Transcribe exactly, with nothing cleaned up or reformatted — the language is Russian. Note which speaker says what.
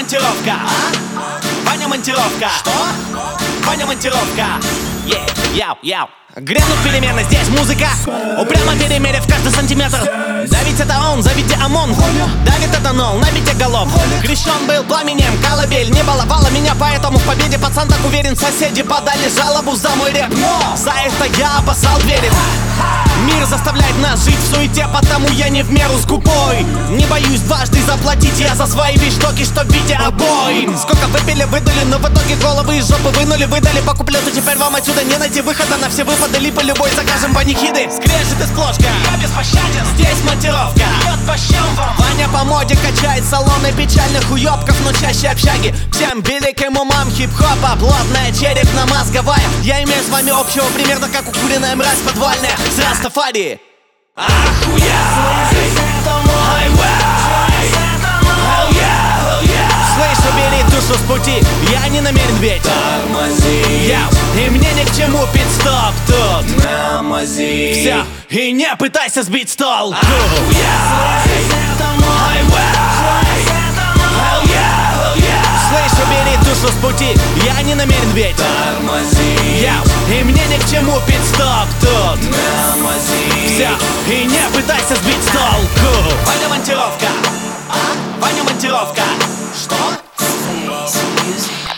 Speaker 1: монтировка. Ваня монтировка. Что? Ваня монтировка. Yeah, яу, яу. Грянут перемены, здесь музыка. Упрямо перемерив каждый сантиметр. Да ведь это он, зовите ОМОН. Давит этанол, набитие голов. Крещен был пламенем, колыбель не баловала меня, поэтому в победе пацан так уверен. Соседи подали жалобу за мой рэп, но за это я обоссал двери. Мир заставляет нас жить в суете, потому я не в меру скупой. Не боюсь дважды заплатить я за свои вещдоки, что в виде обои. Сколько выпили, выдули, но в итоге головы из жопы вынули. Выдали по куплету, теперь вам отсюда не найти выхода. На все выпады липа любой закажем панихиды. Скрежет из плошка, я беспощаден. Здесь монтировка, бьет по щам вам. Ваня по моде качает салоны печальных уёбков, но чаще общаги. Всем великим умам хип-хопа, плотная черепно-мозговая. Я имею с вами общего примерно как укуренная мразь подвальная с Растафари. Ахуя! Слышь, убери душу с пути, я не намерен ведь тормози. И мне ни к чему пит-стоп тут. Тормози. Все, и не пытайся сбить с толку. Слышь, убери душу с пути, я не намерен ведь тормози. И мне ни к чему пит-стоп тут. Тормози. Все, и не пытайся сбить с толку. Ваня монтировка. Ваня монтировка.